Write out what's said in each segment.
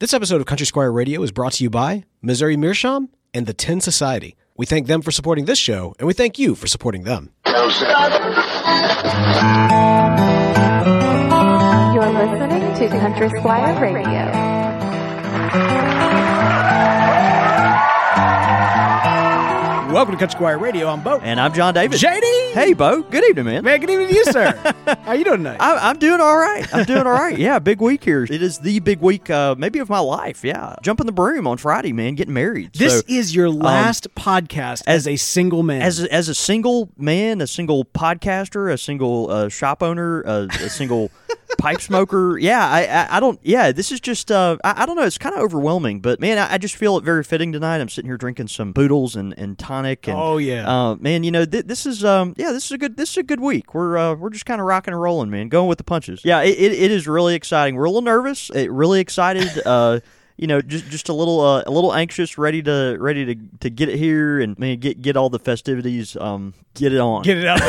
This episode of Country Squire Radio is brought to you by Missouri Meerschaum and the Tin Society. We thank them for supporting this show, and we thank you for supporting them. You're listening to Country Squire Radio. Welcome to Country Squire Radio. I'm Bo. And I'm John David. JD! Hey, Bo. Good evening, man. Man, good evening to you, sir. How you doing tonight? I'm doing all right. Yeah, big week here. It is the big week, maybe of my life. Yeah. Jumping the broom on Friday, man. Getting married. This is your last podcast as a single man. As a single man, a single podcaster, a single shop owner, a single pipe smoker. Yeah, I don't. Yeah, this is just. I don't know. It's kind of overwhelming, but man, I just feel it very fitting tonight. I'm sitting here drinking some Boodles and tonic. And, oh yeah, man. You know, this is this is a good week. We're just kind of rocking and rolling, man. Going with the punches. Yeah, it is really exciting. We're a little nervous. Really excited. You know, just a little anxious, ready to get it here and man, get all the festivities. Get it on. Get it out.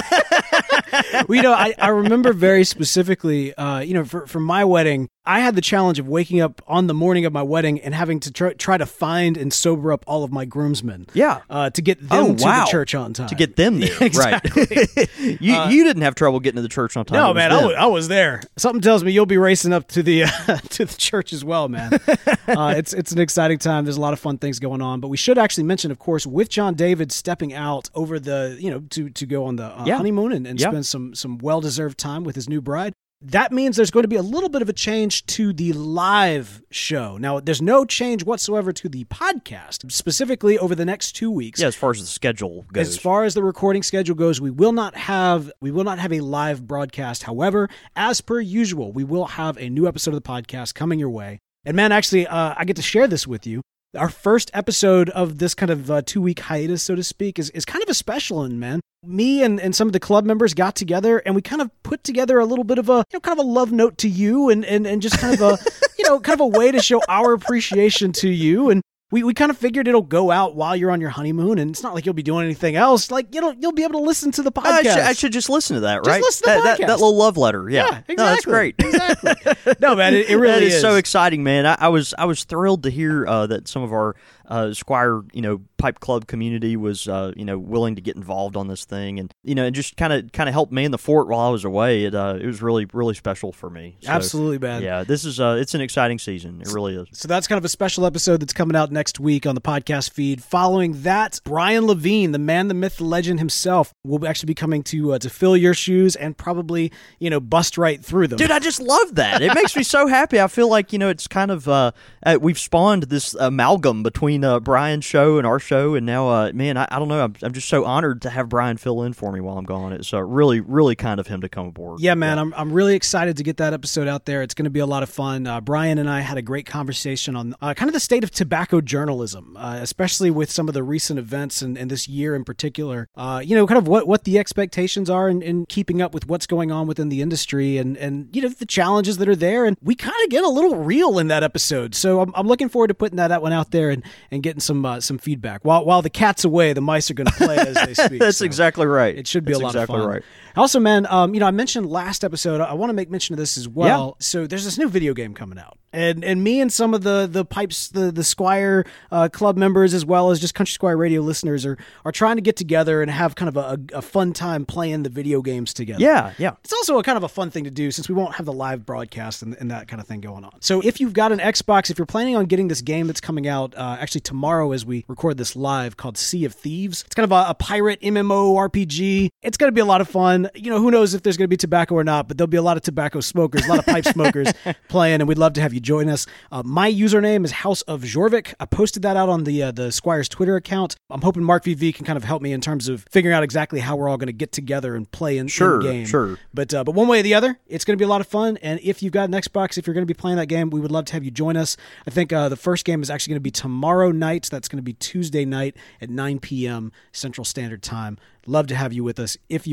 Well, you know, I remember very specifically, you know, for my wedding, I had the challenge of waking up on the morning of my wedding and having to try to find and sober up all of my groomsmen. Yeah. To get them to the church on time. To get them there. Yeah, exactly. Right. You didn't have trouble getting to the church on time. No, man, I was there. Something tells me you'll be racing up to the to the church as well, man. It's an exciting time. There's a lot of fun things going on. But we should actually mention, of course, with John David stepping out over the, you know, to go on the honeymoon and spend some well-deserved time with his new bride. That means there's going to be a little bit of a change to the live show. Now, there's no change whatsoever to the podcast, specifically over the next 2 weeks. Yeah, as far as the schedule goes. As far as the recording schedule goes, we will not have a live broadcast. However, as per usual, we will have a new episode of the podcast coming your way. And man, actually, I get to share this with you. Our first episode of this kind of 2-week hiatus, so to speak, is kind of a special one, man. Me and some of the club members got together and we kind of put together a little bit of a, you know, kind of a love note to you and just kind of a, you know, kind of a way to show our appreciation to you. And we kind of figured it'll go out while you're on your honeymoon, and it's not like you'll be doing anything else. Like, you know, you'll be able to listen to the podcast. I should just listen to that, right? Just listen to the podcast. That little love letter. Yeah, exactly. No, that's great. Exactly. No, man, it really is so exciting, man. I was thrilled to hear that some of our Squire, you know, pipe club community was, you know, willing to get involved on this thing, and you know, and just kind of help man the fort while I was away. It was really special for me. So, absolutely, man. Yeah, this is it's an exciting season. It really is. So that's kind of a special episode that's coming out next week on the podcast feed. Following that, Brian Levine, the man, the myth, the legend himself, will actually be coming to fill your shoes and probably, you know, bust right through them. Dude, I just love that. It makes me so happy. I feel like, you know, it's kind of we've spawned this amalgam between Brian's show and our show, and now, man, I don't know. I'm just so honored to have Brian fill in for me while I'm gone. It's really kind of him to come aboard. Yeah, man, yeah. I'm really excited to get that episode out there. It's going to be a lot of fun. Brian and I had a great conversation on kind of the state of tobacco journalism, especially with some of the recent events and this year in particular. You know, kind of what the expectations are in keeping up with what's going on within the industry and you know, the challenges that are there. And we kind of get a little real in that episode. So I'm looking forward to putting that one out there and getting some feedback. While the cat's away, the mice are going to play as they speak. That's so exactly right. It should be a lot of fun. Right. Also, man, you know, I mentioned last episode, I want to make mention of this as well. Yeah. So there's this new video game coming out. And me and some of the pipes, the Squire club members, as well as just Country Squire Radio listeners are trying to get together and have kind of a fun time playing the video games together. Yeah. It's also a kind of a fun thing to do since we won't have the live broadcast and that kind of thing going on. So if you've got an Xbox, if you're planning on getting this game that's coming out actually tomorrow as we record this live, called Sea of Thieves. It's kind of a pirate MMO RPG. It's going to be a lot of fun. You know, who knows if there's going to be tobacco or not, but there'll be a lot of tobacco smokers, a lot of pipe smokers playing, and we'd love to have you join us. My username is House of Jorvik. I posted that out on the Squire's Twitter account. I'm hoping Mark VV can kind of help me in terms of figuring out exactly how we're all going to get together and play in game. Sure. But one way or the other, it's going to be a lot of fun. And if you've got an Xbox, if you're going to be playing that game, we would love to have you join us. I think the first game is actually going to be tomorrow night. That's going to be Tuesday night at 9 p.m. Central Standard Time. Love to have you with us if you are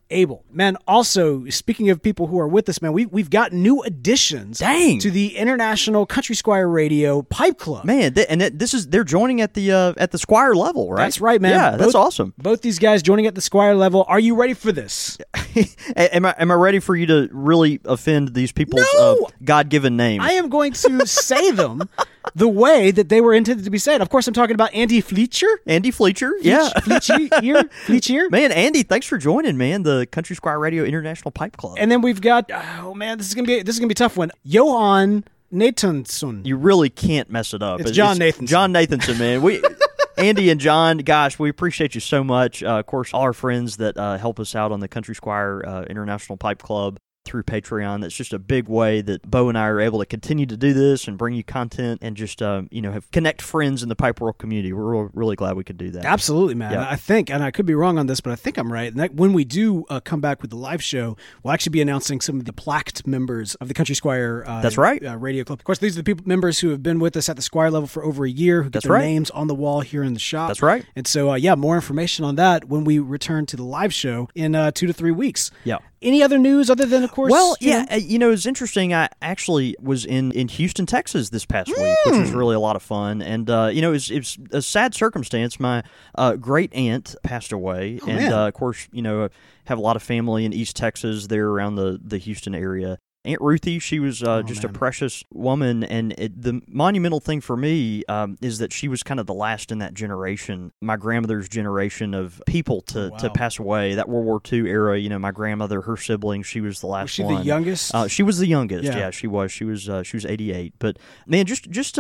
Abel. Man, also, speaking of people who are with us, man, we've got new additions to the International Country Squire Radio Pipe Club. Man, they're joining at the Squire level, right? That's right, man. Yeah, that's awesome. Both these guys joining at the Squire level. Are you ready for this? Am I ready for you to really offend these people's God-given names? I am going to say them the way that they were intended to be said. Of course, I'm talking about Andy Fleetcher. Andy Fleetcher, yeah. Fleetcher. Man, Andy, thanks for joining, man. The Country Squire Radio International Pipe Club. And then we've got, this is gonna be a tough one. Johan Nathanson. You really can't mess it up. It's John Nathanson. John Nathanson, man. Andy and John, gosh, we appreciate you so much. Of course, all our friends that help us out on the Country Squire International Pipe Club through Patreon. That's just a big way that Bo and I are able to continue to do this and bring you content and just connect friends in the pipe world community. We're really glad we could do that. Absolutely, man. Yeah. I think, and I could be wrong on this, but I think I'm right. And when we do come back with the live show, we'll actually be announcing some of the plaqued members of the Country Squire That's right. Radio Club. Of course, these are the members who have been with us at the Squire level for over a year, who get their names on the wall here in the shop. That's right. And so, more information on that when we return to the live show in 2 to 3 weeks. Yeah. Any other news other than, of course... Well, it's interesting. I actually was in Houston, Texas this past week, which was really a lot of fun. And, it was a sad circumstance. My great-aunt passed away. Of course, have a lot of family in East Texas there around the Houston area. Aunt Ruthie, she was a precious woman, and the monumental thing for me is that she was kind of the last in that generation, my grandmother's generation of people to pass away. That World War II era, my grandmother, her siblings, she was the last one. Was she the youngest? She was the youngest. Yeah, she was. She was 88. But man, just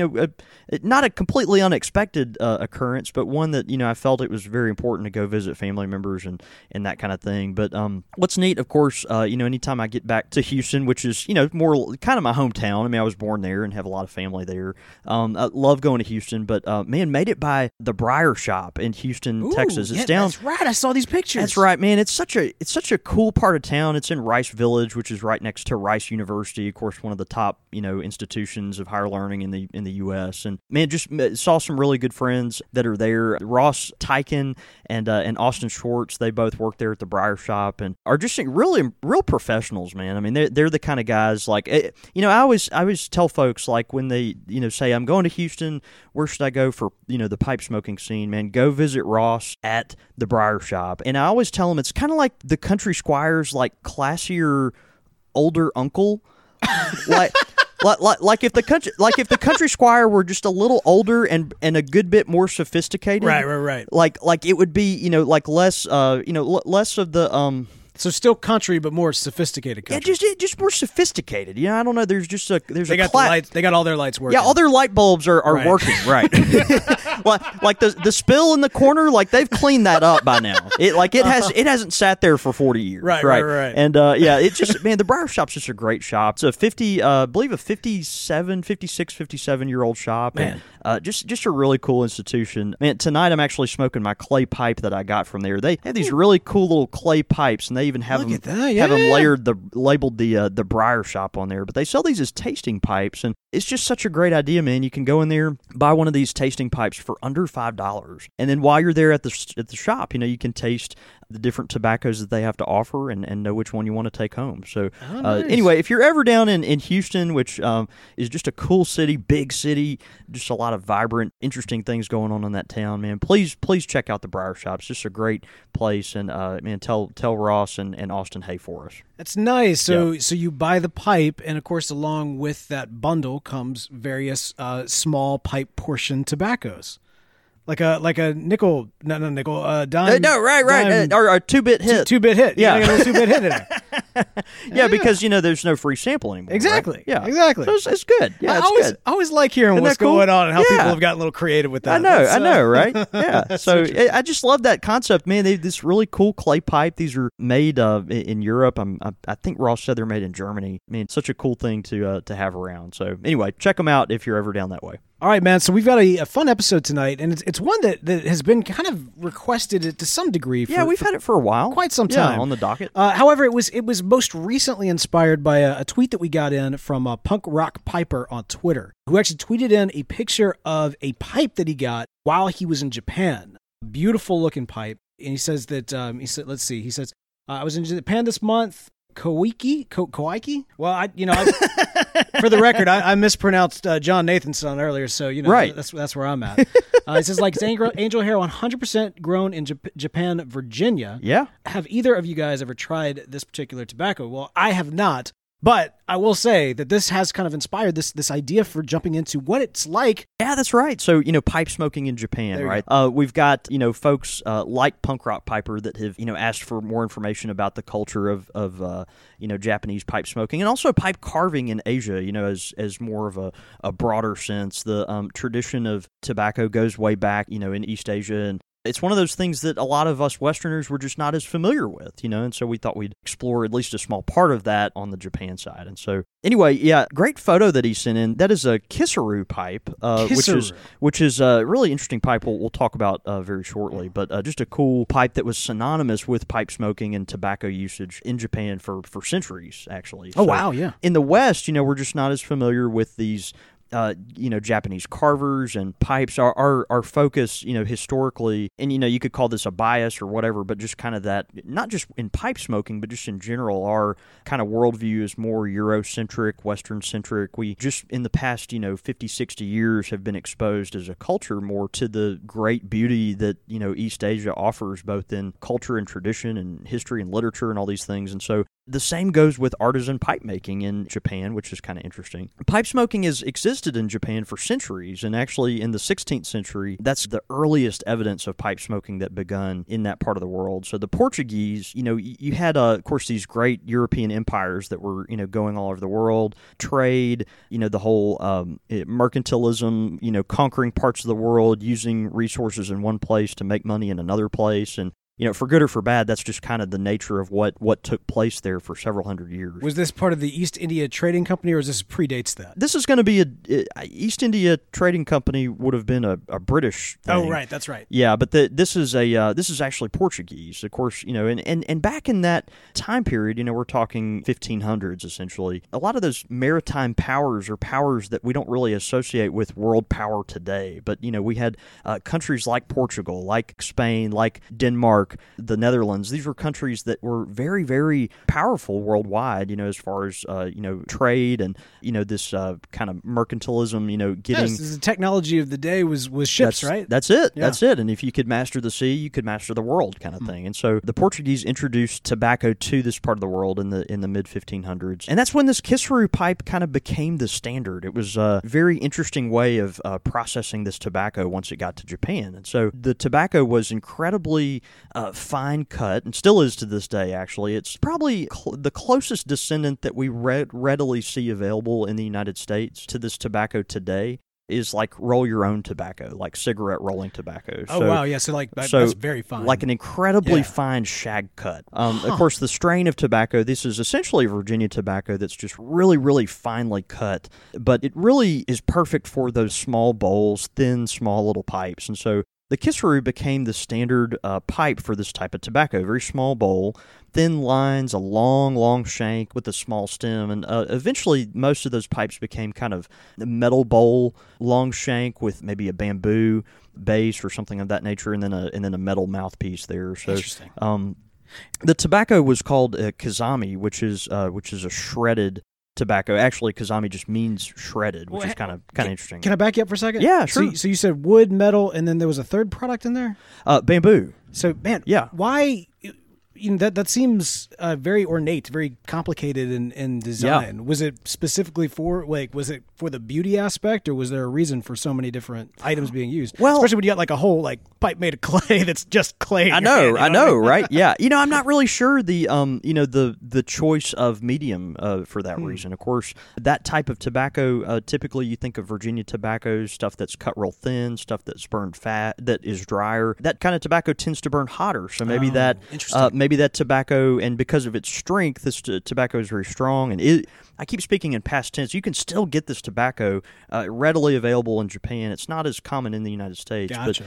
not a completely unexpected occurrence, but one that I felt it was very important to go visit family members and that kind of thing. But what's neat, of course, anytime I get back to Houston, which is, more kind of my hometown. I mean, I was born there and have a lot of family there. I love going to Houston, but made it by the Briar Shop in Houston, Texas. It's down. That's right. I saw these pictures. That's right, man. It's such a cool part of town. It's in Rice Village, which is right next to Rice University, of course, one of the top institutions of higher learning in the U.S. And man, just saw some really good friends that are there. Ross Tyken and Austin Schwartz, they both work there at the Briar Shop and are just really real professionals, man. I mean, they're the kind of guys like, I always tell folks, like, when they, say, I'm going to Houston, where should I go for, the pipe smoking scene, man? Go visit Ross at the Briar Shop. And I always tell them it's kind of like the Country Squire's, like, classier older uncle. Like if the country squire were just a little older and a good bit more sophisticated, right. Like it would be, like less, less of the So still country, but more sophisticated country. Yeah, just more sophisticated. I don't know. There's they got the lights. They got all their lights working. Yeah, all their light bulbs are working. Right. like the spill in the corner. Like they've cleaned that up by now. It hasn't sat there for 40 years. Right. And it's just, man, the Briar Shop's just a great shop. It's a 57-year-old shop. Man. And, just a really cool institution. Man, tonight I'm actually smoking my clay pipe that I got from there. They have these really cool little clay pipes, and they even have them labeled the Briar Shop on there. But they sell these as tasting pipes, and it's just such a great idea, man. You can go in there, buy one of these tasting pipes for under $5, and then while you're there at the shop, you can taste the different tobaccos that they have to offer and know which one you want to take home. So anyway, if you're ever down in Houston, which is just a cool city, big city, just a lot of vibrant, interesting things going on in that town, man, please check out the Briar Shop. It's just a great place, and man, tell Ross and Austin hey for us. That's nice. So you buy the pipe, and of course, along with that bundle comes various small pipe portion tobaccos. Like a nickel, not a nickel, dime. No, right. Or a 2-bit hit. 2-bit hit. Yeah. You got a little 2-bit hit in there. Yeah, because, there's no free sample anymore. Exactly. Right? Yeah. Exactly. So it's good. Yeah, it's good. I always like hearing what's going on and how people have gotten a little creative with that. I know, right? Yeah. So I just love that concept, man. They have this really cool clay pipe. These are made in Europe. I think Ross said they're made in Germany. I mean, such a cool thing to have around. So anyway, check them out if you're ever down that way. All right, man. So we've got a fun episode tonight, and it's one that has been kind of requested to some degree. We've had it for a while, quite some time on the docket. However, it was most recently inspired by a tweet that we got in from Punk Rock Piper on Twitter, who actually tweeted in a picture of a pipe that he got while he was in Japan. Beautiful looking pipe, and he says that he says I was in Japan this month. Koike? Well, for the record, I mispronounced John Nathanson earlier, so right. that's where I'm at. It says like it's angel hair, 100% grown in Japan, Virginia. Yeah. Have either of you guys ever tried this particular tobacco? Well, I have not, but I will say that this has kind of inspired this idea for jumping into what it's like. Yeah, that's right. So, pipe smoking in Japan, right? We've got, folks like Punk Rock Piper that have, asked for more information about the culture of Japanese pipe smoking, and also pipe carving in Asia, as more of a broader sense. The tradition of tobacco goes way back, in East Asia, and it's one of those things that a lot of us Westerners were just not as familiar with, and so we thought we'd explore at least a small part of that on the Japan side. And so, anyway, yeah, great photo that he sent in. That is a Kisaru pipe, which is a really interesting pipe we'll talk about very shortly, but just a cool pipe that was synonymous with pipe smoking and tobacco usage in Japan for centuries, actually. Oh, wow, yeah. In the West, we're just not as familiar with these Japanese carvers and pipes. Our focus, historically, and you could call this a bias or whatever, but just kind of that, not just in pipe smoking, but just in general, our kind of worldview is more Eurocentric, Western-centric. We just, in the past, 50, 60 years have been exposed as a culture more to the great beauty that, East Asia offers, both in culture and tradition and history and literature and all these things. And so the same goes with artisan pipe making in Japan, which is kind of interesting. Pipe smoking has existed in Japan for centuries, and actually in the 16th century, that's the earliest evidence of pipe smoking that begun in that part of the world. So the Portuguese, you had, of course, these great European empires that were, going all over the world, trade, the whole mercantilism, conquering parts of the world, using resources in one place to make money in another place, and for good or for bad, that's just kind of the nature of what took place there for several hundred years. Was this part of the East India Trading Company, or this predates that? This is going to be East India Trading Company would have been a British thing. Oh, right, that's right. Yeah, but this is actually Portuguese, of course. And back in that time period, we're talking 1500s essentially. A lot of those maritime powers are powers that we don't really associate with world power today. But we had countries like Portugal, like Spain, like Denmark, the Netherlands. These were countries that were very, very powerful worldwide, as far as, trade and, this kind of mercantilism, getting... Yes, the technology of the day was ships, right? That's it. Yeah. That's it. And if you could master the sea, you could master the world kind of thing. And so the Portuguese introduced tobacco to this part of the world in the mid-1500s. And that's when this Kisaru pipe kind of became the standard. It was a very interesting way of processing this tobacco once it got to Japan. And so the tobacco was incredibly fine cut, and still is to this day, actually. It's probably the closest descendant that we readily see available in the United States to this tobacco today is like roll your own tobacco, like cigarette rolling tobacco. Oh, wow, yeah, so that's very fine. Like an incredibly fine shag cut. Of course, the strain of tobacco, this is essentially Virginia tobacco that's just really, really finely cut, but it really is perfect for those small bowls, thin, small little pipes. And so the Kisaru became the standard pipe for this type of tobacco. Very small bowl, thin lines, a long shank with a small stem, and eventually most of those pipes became kind of a metal bowl, long shank with maybe a bamboo base or something of that nature, and then a metal mouthpiece there. So, interesting. The tobacco was called kizami, which is a shredded tobacco. Actually, kizami just means shredded, which is kind of interesting. Can I back you up for a second? Yeah, sure. So you said wood, metal, and then there was a third product in there? Bamboo. So, man, why... that seems very ornate, very complicated in design. Yeah. Was it specifically for was it for the beauty aspect, or was there a reason for so many different items being used? Well, especially when you got like a whole pipe made of clay that's just clay. I know, right? Yeah, I'm not really sure the choice of medium for that reason. Of course, that type of tobacco, typically you think of Virginia tobacco, stuff that's cut real thin, stuff that's burned fat, that is drier. That kind of tobacco tends to burn hotter, so maybe maybe that tobacco, and because of its strength, this tobacco is very strong. And I keep speaking in past tense. You can still get this tobacco readily available in Japan. It's not as common in the United States. Gotcha. But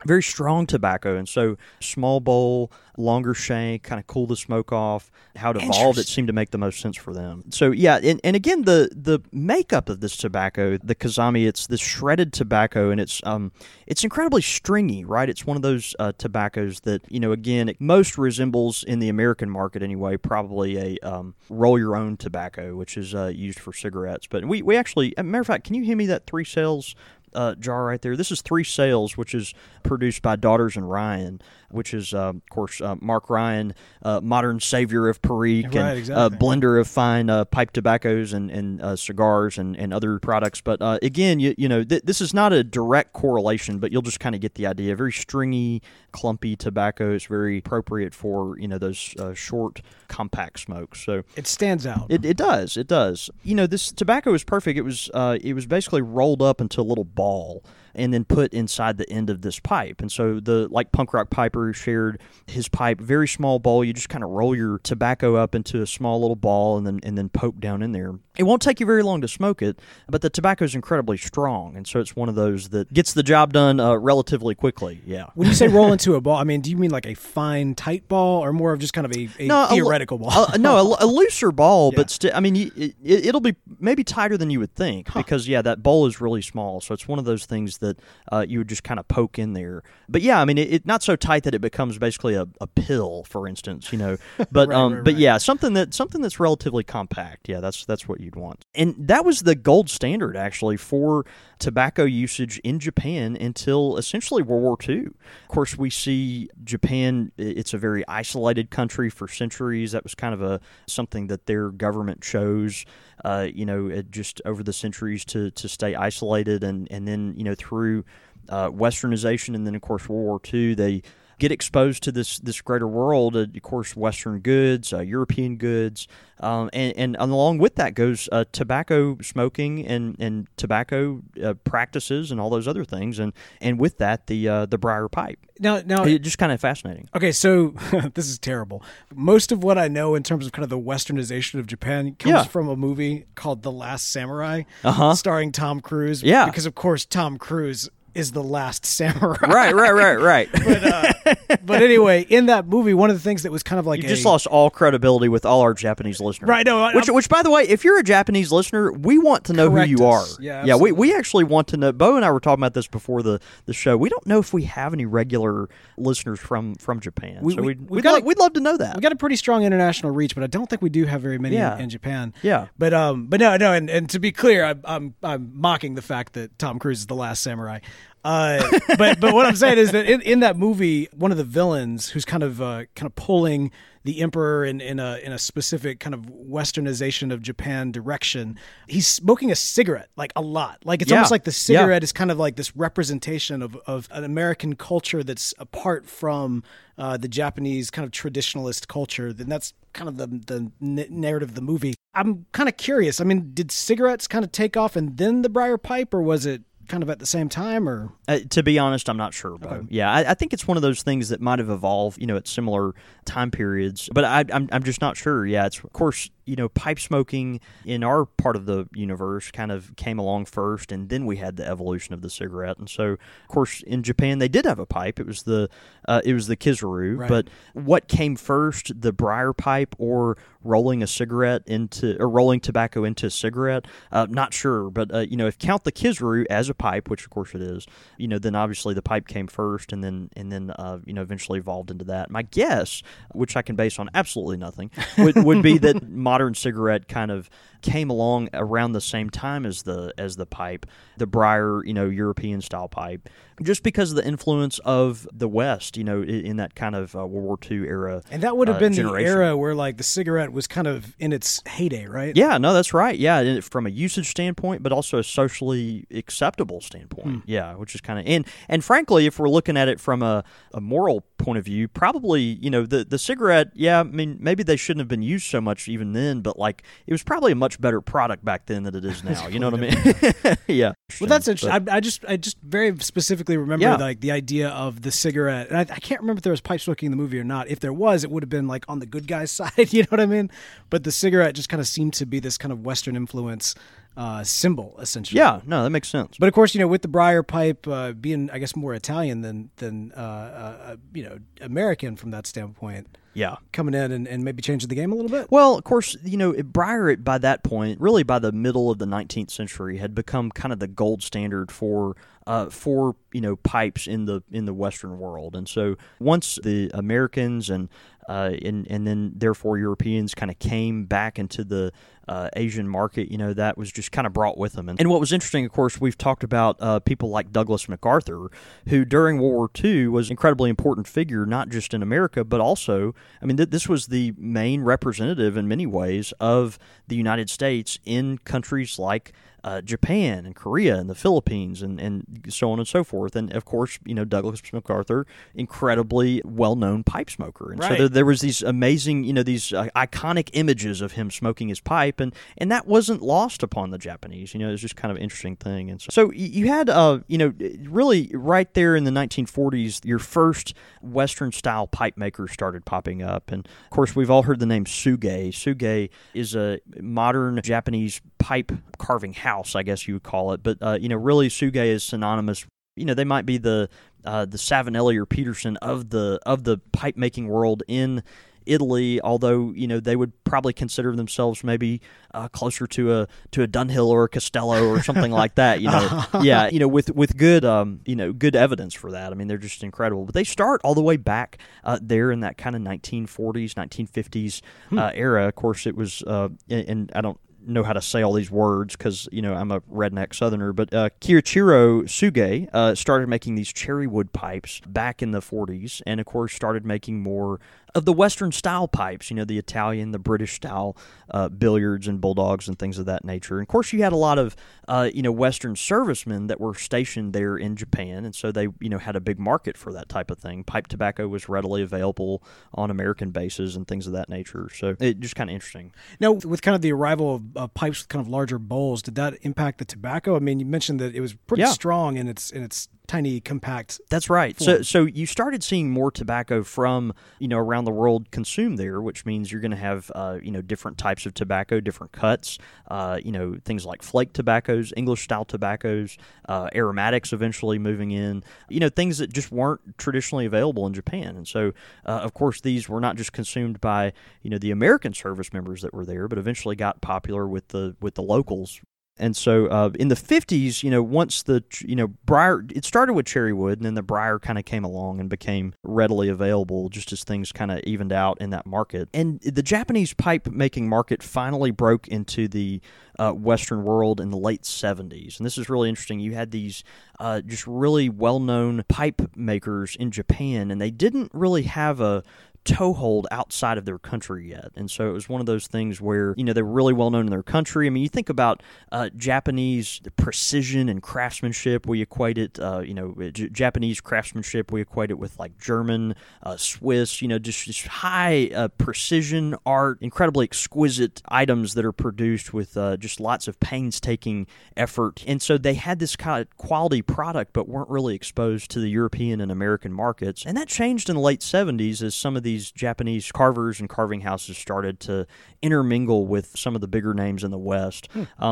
very strong tobacco, and so small bowl, longer shank, kind of cool the smoke off. How it evolved, it seemed to make the most sense for them. So yeah, and again, the makeup of this tobacco, the Kazami, it's this shredded tobacco, and it's incredibly stringy, right? It's one of those tobaccos that, again, it most resembles in the American market anyway, probably a roll your own tobacco, which is used for cigarettes. But we actually, as a matter of fact, can you hand me that 3 Sales jar right there? This is 3 Sales, which is produced by Daughters and Ryan, which is, of course, Mark Ryan, modern savior of Perique, right, and exactly. blender of fine pipe tobaccos and cigars and other products. But again, this is not a direct correlation, but you'll just kind of get the idea. Very stringy, clumpy tobacco is very appropriate for those short, compact smokes. So it stands out. It does. This tobacco is perfect. It was basically rolled up into a little ball and then put inside the end of this pipe. And so like Punk Rock Piper shared his pipe, very small bowl. You just kind of roll your tobacco up into a small little ball and then poke down in there. It won't take you very long to smoke it, but the tobacco is incredibly strong, and so it's one of those that gets the job done relatively quickly. Yeah. When you say roll into a ball, I mean, do you mean like a fine, tight ball, or more of just kind of a theoretical ball? No, a looser ball, yeah. But still, I mean, it'll be maybe tighter than you would think because that bowl is really small. So it's one of those things that you would just kind of poke in there. But yeah, I mean, it not so tight that it becomes basically a pill, for instance. But right. But yeah, something that's relatively compact. Yeah, that's what you'd want. And that was the gold standard actually for tobacco usage in Japan until essentially World War II. Of course, we see Japan, it's a very isolated country for centuries. That was kind of something that their government chose, just over the centuries to stay isolated. And then, through westernization and then, of course, World War II, they get exposed to this greater world, of course, Western goods, European goods, and along with that goes tobacco smoking and tobacco practices and all those other things, and with that the briar pipe. Now it's just kind of fascinating. Okay, so this is terrible. Most of what I know in terms of kind of the westernization of Japan comes from a movie called The Last Samurai, starring Tom Cruise. Yeah, because of course Tom Cruise is the last samurai. Right. But anyway, in that movie, one of the things that was kind of like you just lost all credibility with all our Japanese listeners. Right, no. Which, by the way, if you're a Japanese listener, we want to know who you are. Yeah, we actually want to know. Bo and I were talking about this before the show. We don't know if we have any regular listeners from Japan. We'd love to know that. We got a pretty strong international reach, but I don't think we do have very many in Japan. Yeah. But no, and to be clear, I'm mocking the fact that Tom Cruise is the last samurai. But what I'm saying is that in that movie, one of the villains who's kind of pulling the emperor in a specific kind of westernization of Japan direction, he's smoking a cigarette like a lot. Like it's almost like the cigarette is kind of like this representation of an American culture that's apart from the Japanese kind of traditionalist culture. Then that's kind of the narrative of the movie. I'm kind of curious. I mean, did cigarettes kind of take off and then the briar pipe, or was it kind of at the same time? Or to be honest, I'm not sure. Okay. Yeah, I think it's one of those things that might have evolved, at similar time periods. But I'm just not sure. Yeah, it's of course, pipe smoking in our part of the universe kind of came along first, and then we had the evolution of the cigarette. And so, of course, in Japan they did have a pipe. It was the Kizaru. Right. But what came first, the briar pipe or rolling tobacco into a cigarette? Not sure. But if count the Kizaru as a pipe, which of course it is, then obviously the pipe came first, and then eventually evolved into that. My guess, which I can base on absolutely nothing, would be that modern cigarette kind of came along around the same time as the pipe, the briar, European style pipe, just because of the influence of the West, in that kind of World War II era. And that would have been generation. The era where like the cigarette was kind of in its heyday, right? Yeah, no, that's right. Yeah, from a usage standpoint, but also a socially acceptable standpoint. Yeah, which is kind of and frankly, if we're looking at it from a moral point of view, probably the cigarette. Yeah, I mean maybe they shouldn't have been used so much even then, but like it was probably a much better product back then than it is now. You know what I mean? Yeah. Well, that's interesting. I just very specifically remember like the idea of the cigarette, and I can't remember if there was pipe smoking in the movie or not. If there was, it would have been like on the good guy's side. You know what I mean? But the cigarette just kind of seemed to be this kind of Western influence. symbol, essentially. Yeah, no, that makes sense. But of course, with the briar pipe being, I guess, more Italian than American from that standpoint. Yeah. Coming in and maybe changing the game a little bit? Well, of course, briar by that point, really by the middle of the 19th century, had become kind of the gold standard for pipes in the Western world. And so once the Americans and then therefore Europeans kind of came back into the Asian market, that was just kind of brought with them. And what was interesting, of course, we've talked about people like Douglas MacArthur, who during World War II was an incredibly important figure, not just in America, but also, this was the main representative in many ways of the United States in countries like Japan and Korea and the Philippines and so on and so forth. And of course, Douglas MacArthur, incredibly well-known pipe smoker. And right. So there was these amazing, these iconic images of him smoking his pipe, and that wasn't lost upon the Japanese. It was just kind of an interesting thing. And so you had, really right there in the 1940s, your first Western-style pipe maker started popping up. And of course, we've all heard the name Suge. Suge is a modern Japanese pipe carving house, I guess you would call it. But, really Suge is synonymous. They might be the Savinelli or Peterson of the pipe making world in Italy, although they would probably consider themselves maybe closer to a Dunhill or a Castello or something like that. Yeah, with good good evidence for that. They're just incredible. But they start all the way back there in that kind of 1940s, 1950s era. Of course, it was, and I don't know how to say all these words because I'm a redneck Southerner, but Kiichiro Suge started making these cherry wood pipes back in the 40s, and of course started making more of the Western style pipes, the Italian, the British style billiards and bulldogs and things of that nature. And of course, you had a lot of Western servicemen that were stationed there in Japan, and so they had a big market for that type of thing. Pipe tobacco was readily available on American bases and things of that nature. So it just kind of interesting. Now, with kind of the arrival of pipes with kind of larger bowls, did that impact the tobacco? You mentioned that it was pretty strong in its tiny, compact. That's right. Form. So you started seeing more tobacco from around the world consumed there, which means you're going to have different types of tobacco, different cuts. Things like flake tobaccos, English style tobaccos, aromatics eventually moving in. Things that just weren't traditionally available in Japan. And so, of course, these were not just consumed by the American service members that were there, but eventually got popular with the locals. And so in the 50s, once the, briar, it started with cherry wood, and then the briar kind of came along and became readily available just as things kind of evened out in that market. And the Japanese pipe making market finally broke into the Western world in the late 70s. And this is really interesting. You had these just really well-known pipe makers in Japan, and they didn't really have a toehold outside of their country yet. And so it was one of those things where, they were really well known in their country. You think about Japanese precision and craftsmanship, we equate it, Japanese craftsmanship, we equate it with like German, Swiss, just high precision art, incredibly exquisite items that are produced with just lots of painstaking effort. And so they had this kind of quality product, but weren't really exposed to the European and American markets. And that changed in the late 70s as some of these Japanese carvers and carving houses started to intermingle with some of the bigger names in the West.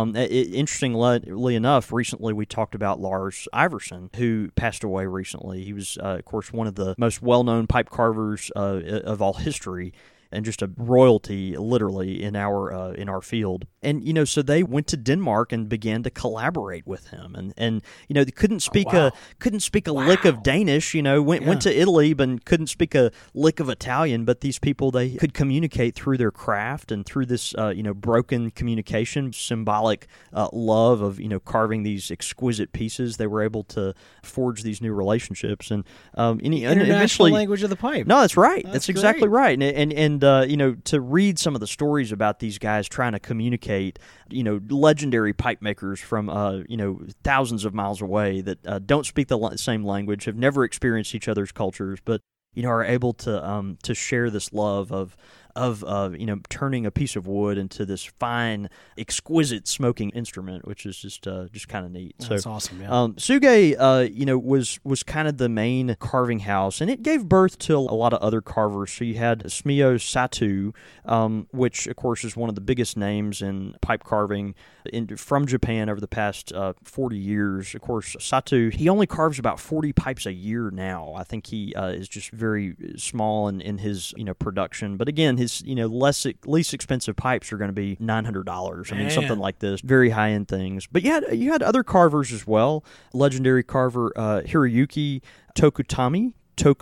Interestingly enough, recently we talked about Lars Iverson, who passed away recently. He was, of course, one of the most well-known pipe carvers of all history, and just a royalty, literally, in our field. And so they went to Denmark and began to collaborate with him, and they couldn't speak a lick of Danish. Went to Italy, but couldn't speak a lick of Italian. But these people, they could communicate through their craft and through this broken communication, symbolic love of carving these exquisite pieces. They were able to forge these new relationships, and eventually language of the pipe. No, that's right. That's great. Exactly right. And to read some of the stories about these guys trying to communicate, legendary pipe makers from, thousands of miles away that don't speak the same language, have never experienced each other's cultures, but are able to share this love of of turning a piece of wood into this fine, exquisite smoking instrument, which is just kind of neat. That's awesome. Yeah. Suge, was kind of the main carving house, and it gave birth to a lot of other carvers. So you had Sumio Sato, which of course is one of the biggest names in pipe carving from Japan over the past 40 years. Of course, Sato, he only carves about 40 pipes a year now. I think he is just very small in his production. But again, his least expensive pipes are going to be $900. I mean, something like this, very high end things. But you had other carvers as well. Legendary carver Hiroyuki Tokutomi.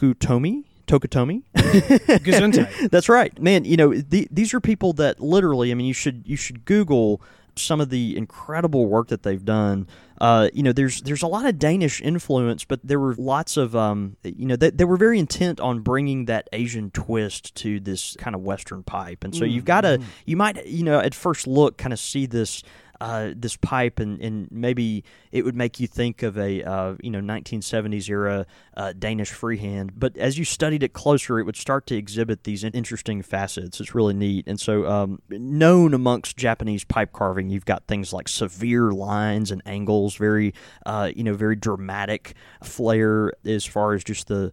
Gesundheit. That's right, man. These are people that literally. I mean, you should Google some of the incredible work that they've done. There's a lot of Danish influence, but there were lots of they were very intent on bringing that Asian twist to this kind of Western pipe, and so you might at first look kind of see this pipe, and maybe it would make you think of a 1970s era Danish freehand. But as you studied it closer, it would start to exhibit these interesting facets. It's really neat. And so, known amongst Japanese pipe carving, you've got things like severe lines and angles, very very dramatic flair as far as just the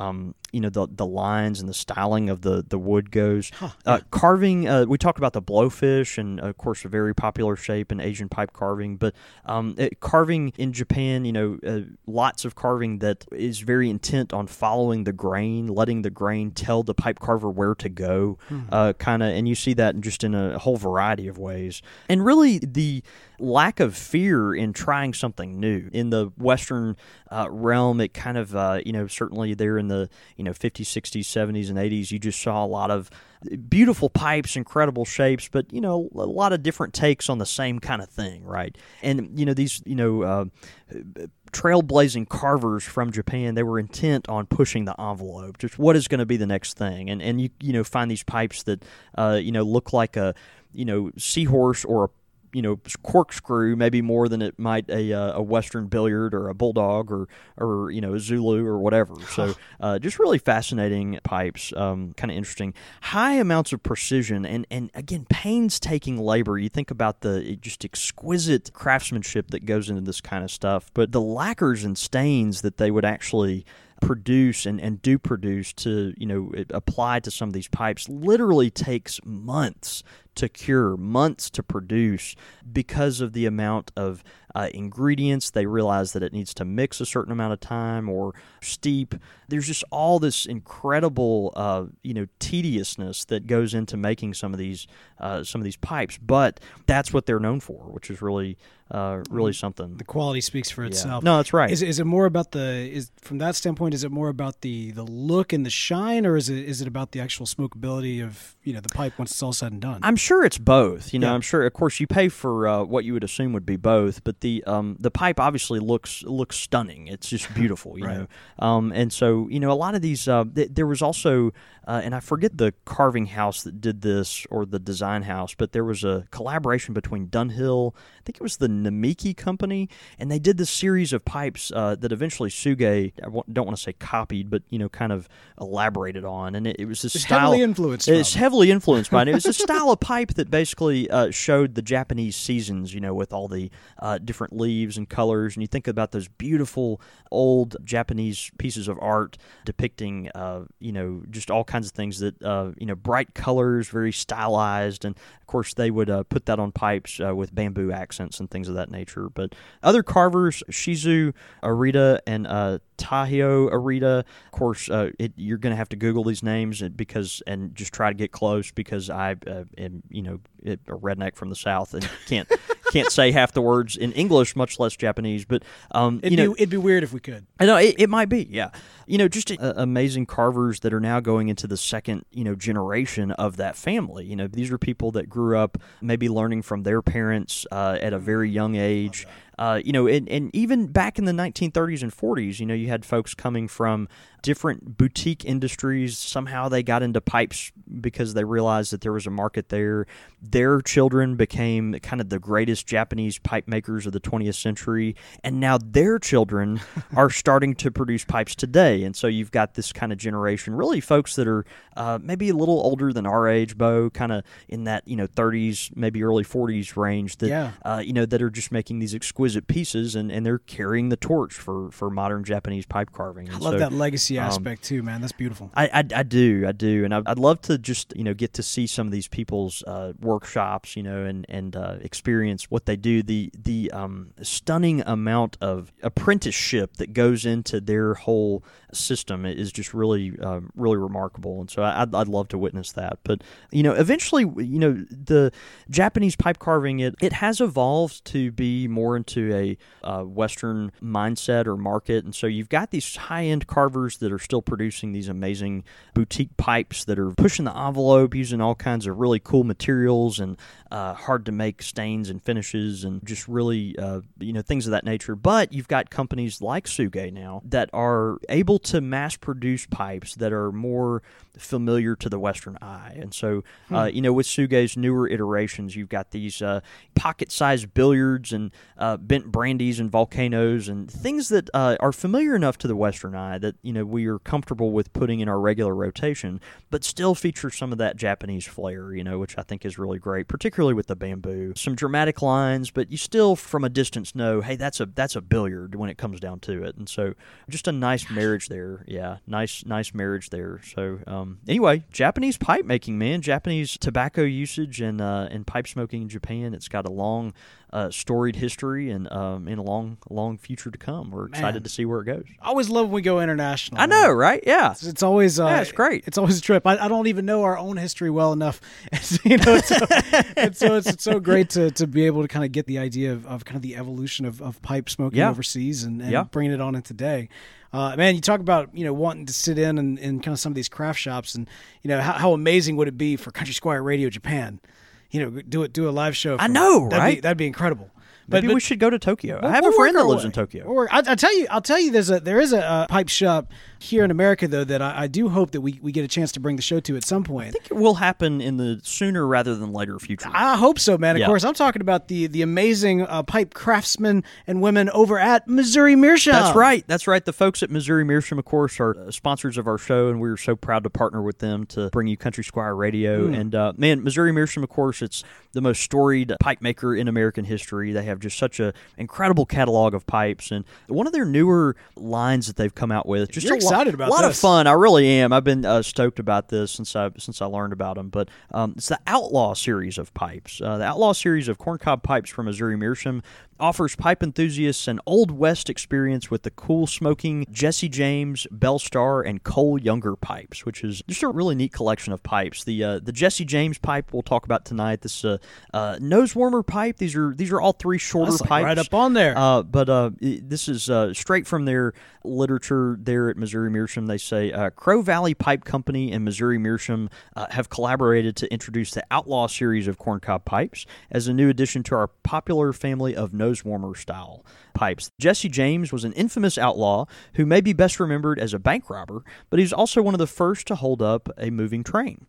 lines and the styling of the wood goes. Carving, we talked about the blowfish, and of course a very popular shape in Asian pipe carving, but carving in Japan, lots of carving that is very intent on following the grain, letting the grain tell the pipe carver where to go, and you see that just in a whole variety of ways. And really the lack of fear in trying something new. In the Western realm, it kind of, certainly there in the 50s, 60s, 70s, and 80s, you just saw a lot of beautiful pipes, incredible shapes, but, a lot of different takes on the same kind of thing, right? And, these, trailblazing carvers from Japan, they were intent on pushing the envelope, just what is going to be the next thing. And you find these pipes that, look like a, seahorse or a corkscrew, maybe more than it might a Western billiard or a bulldog or a Zulu or whatever. So just really fascinating pipes, kind of interesting. High amounts of precision and again, painstaking labor. You think about the just exquisite craftsmanship that goes into this kind of stuff, but the lacquers and stains that they would actually produce and do produce to apply to some of these pipes literally takes months to cure, months to produce, because of the amount of ingredients. They realize that it needs to mix a certain amount of time or steep. There's just all this incredible tediousness that goes into making some of these pipes, but that's what they're known for, which is really something. The quality speaks for itself. No, that's right. Is it more about from that standpoint? Is it more about the look and the shine, or is it about the actual smokability of the pipe once it's all said and done? I'm sure it's both. I'm sure, of course, you pay for what you would assume would be both, but the pipe obviously looks stunning. It's just beautiful, you right. know. And so a lot of these. There was also, and I forget the carving house that did this or the design house, but there was a collaboration between Dunhill. I think it was the Namiki company, and they did this series of pipes that eventually Suge, don't want to say copied, but kind of elaborated on, and it was this style. Heavily influenced. It's heavily influenced by it. It was a style of pipe that basically showed the Japanese seasons, with all the different leaves and colors, and you think about those beautiful old Japanese pieces of art depicting, just all kinds of things that, bright colors, very stylized, and of course they would put that on pipes with bamboo accents and things of that nature. But other carvers, Shizu Arita and Tahio Arita, of course, you're going to have to Google these names and just try to get close, because I am, a redneck from the South and can't say half the words in English, much less Japanese. But it'd be weird if we could. I know it might be, yeah. Just amazing carvers that are now going into the second, generation of that family. These are people that grew up maybe learning from their parents at a very young age. And even back in the 1930s and 40s, you had folks coming from different boutique industries. Somehow they got into pipes because they realized that there was a market there. Their children became kind of the greatest Japanese pipe makers of the 20th century, and now their children are starting to produce pipes today. And so you've got this kind of generation, really folks that are maybe a little older than our age, Bo, kind of in that 30s, maybe early 40s range that that are just making these exquisite pieces, and they're carrying the torch for modern Japanese pipe carving. And I love that legacy aspect too, man. That's beautiful. I do, and I'd love to just get to see some of these people's workshops, and experience what they do. The stunning amount of apprenticeship that goes into their whole system is just really really remarkable, and so I'd love to witness that. But eventually, the Japanese pipe carving it has evolved to be more into a Western mindset or market, and so you've got these high-end carvers that are still producing these amazing boutique pipes that are pushing the envelope using all kinds of really cool materials and hard to make stains and finishes and just really things of that nature. But you've got companies like Suge now that are able to mass produce pipes that are more familiar to the Western eye. And so with Suge's newer iterations, you've got these pocket-sized billiards and bent brandies and volcanoes and things that are familiar enough to the Western eye that we are comfortable with putting in our regular rotation, but still feature some of that Japanese flair, which I think is really great, particularly with the bamboo. Some dramatic lines, but you still from a distance know, hey, that's a billiard when it comes down to it. And so just a nice marriage there. Yeah, nice marriage there. So anyway, Japanese pipe making, man, Japanese tobacco usage and pipe smoking in Japan, it's got a long storied history and a long future to come. We're excited to see where it goes. I always love when we go international. I know, right? Yeah. It's always it's great. It's always a trip. I don't even know our own history well enough. It's so great to be able to kind of get the idea of kind of the evolution of pipe smoking overseas and bringing it on in today. Man, you talk about wanting to sit in kind of some of these craft shops, and how amazing would it be for Country Squire Radio Japan, do a live show. I know, right? That'd be incredible. Maybe we should go to Tokyo. I have a friend that lives in Tokyo. I'll tell you, there is a pipe shop here in America though that I do hope that we get a chance to bring the show to at some point. I think it will happen in the sooner rather than later future. I hope so, man. Of course, I'm talking about the amazing pipe craftsmen and women over at Missouri Meerschaum. That's right. The folks at Missouri Meerschaum, of course, are sponsors of our show, and we're so proud to partner with them to bring you Country Squire Radio. And man, Missouri Meerschaum, of course, it's the most storied pipe maker in American history. They have just such an incredible catalog of pipes, and one of their newer lines that they've come out with, just You're excited about a lot this. Of fun. I really am. I've been stoked about this since I learned about them. But it's the Outlaw series of pipes. The Outlaw series of corncob pipes from Missouri Meerschaum offers pipe enthusiasts an Old West experience with the cool smoking Jesse James, Belstar, and Cole Younger pipes, which is just a really neat collection of pipes. The Jesse James pipe we'll talk about tonight. This nose warmer pipe. These are all three shorter That's pipes, right up on there. But this is straight from their literature there at Missouri Meerschaum. They say Crow Valley Pipe Company and Missouri Meerschaum have collaborated to introduce the Outlaw series of corncob pipes as a new addition to our popular family of nose warmer style pipes. Jesse James was an infamous outlaw who may be best remembered as a bank robber, but he's also one of the first to hold up a moving train.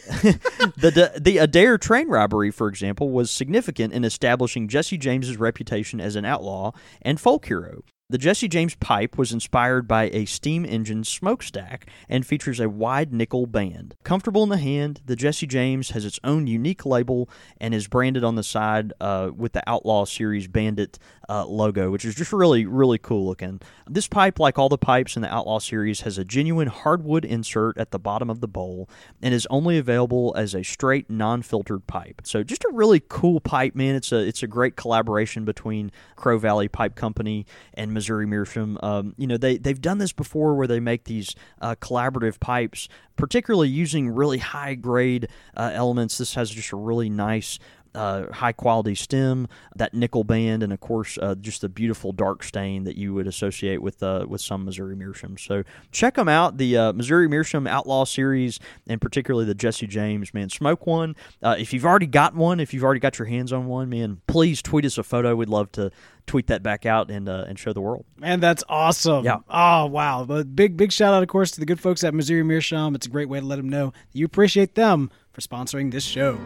The Adair train robbery, for example, was significant in establishing Jesse James's reputation as an outlaw and folk hero. The Jesse James pipe was inspired by a steam engine smokestack and features a wide nickel band. Comfortable in the hand, the Jesse James has its own unique label and is branded on the side with the Outlaw Series Bandit logo, which is just really, really cool looking. This pipe, like all the pipes in the Outlaw Series, has a genuine hardwood insert at the bottom of the bowl and is only available as a straight, non-filtered pipe. So just a really cool pipe, man. It's a great collaboration between Crow Valley Pipe Company and Missouri Meerschaum. They've done this before where they make these collaborative pipes, particularly using really high-grade elements. This has just a really nice high quality stem, that nickel band, and of course just the beautiful dark stain that you would associate with some Missouri Meerschaums. So check them out. The Missouri Meerschaum Outlaw Series, and particularly the Jesse James, man, smoke one. If you've already got one, if you've already got your hands on one, man, please tweet us a photo. We'd love to tweet that back out and show the world. Man, that's awesome. Yeah. Oh, wow. But big shout out, of course, to the good folks at Missouri Meerschaum. It's a great way to let them know that you appreciate them for sponsoring this show.